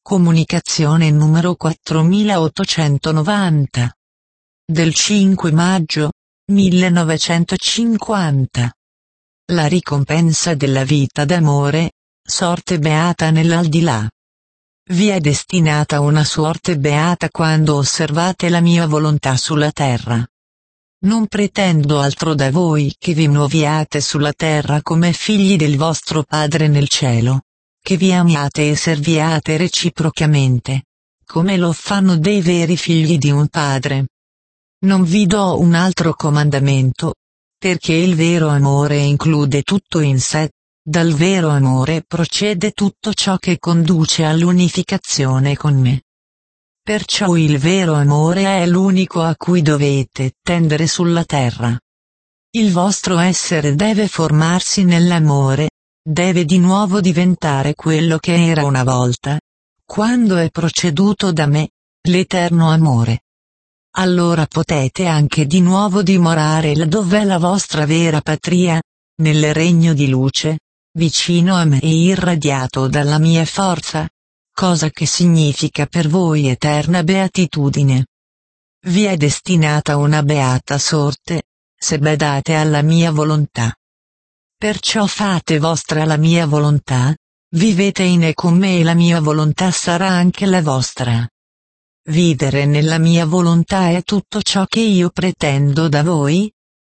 Comunicazione numero 4890. Del 5 maggio 1950. La ricompensa della vita d'amore, sorte beata nell'aldilà. Vi è destinata una sorte beata quando osservate la mia volontà sulla terra. Non pretendo altro da voi che vi muoviate sulla terra come figli del vostro Padre nel cielo, che vi amiate e serviate reciprocamente, come lo fanno dei veri figli di un padre. Non vi do un altro comandamento, perché il vero amore include tutto in sé, dal vero amore procede tutto ciò che conduce all'unificazione con me. Perciò il vero amore è l'unico a cui dovete tendere sulla terra. Il vostro essere deve formarsi nell'amore, deve di nuovo diventare quello che era una volta, quando è proceduto da me, l'eterno amore. Allora potete anche di nuovo dimorare laddove è la vostra vera patria, nel regno di luce, vicino a me e irradiato dalla mia forza, cosa che significa per voi eterna beatitudine. Vi è destinata una beata sorte, se badate alla mia volontà. Perciò fate vostra la mia volontà, vivete in e con me e la mia volontà sarà anche la vostra. Vivere nella mia volontà è tutto ciò che io pretendo da voi?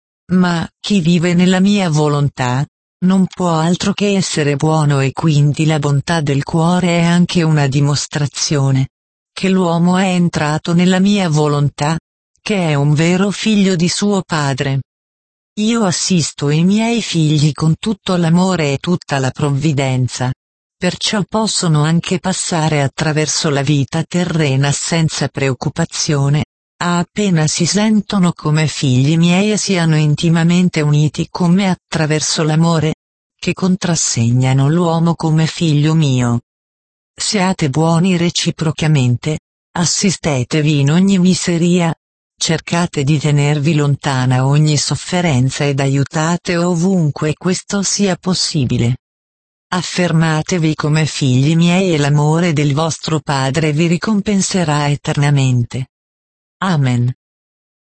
Ma chi vive nella mia volontà non può altro che essere buono e quindi la bontà del cuore è anche una dimostrazione che l'uomo è entrato nella mia volontà, che è un vero figlio di suo padre. Io assisto i miei figli con tutto l'amore e tutta la provvidenza, perciò possono anche passare attraverso la vita terrena senza preoccupazione, appena si sentono come figli miei e siano intimamente uniti con me attraverso l'amore, che contrassegnano l'uomo come figlio mio. Siate buoni reciprocamente, assistetevi in ogni miseria, cercate di tenervi lontana ogni sofferenza ed aiutate ovunque questo sia possibile. Affermatevi come figli miei e l'amore del vostro Padre vi ricompenserà eternamente. Amen.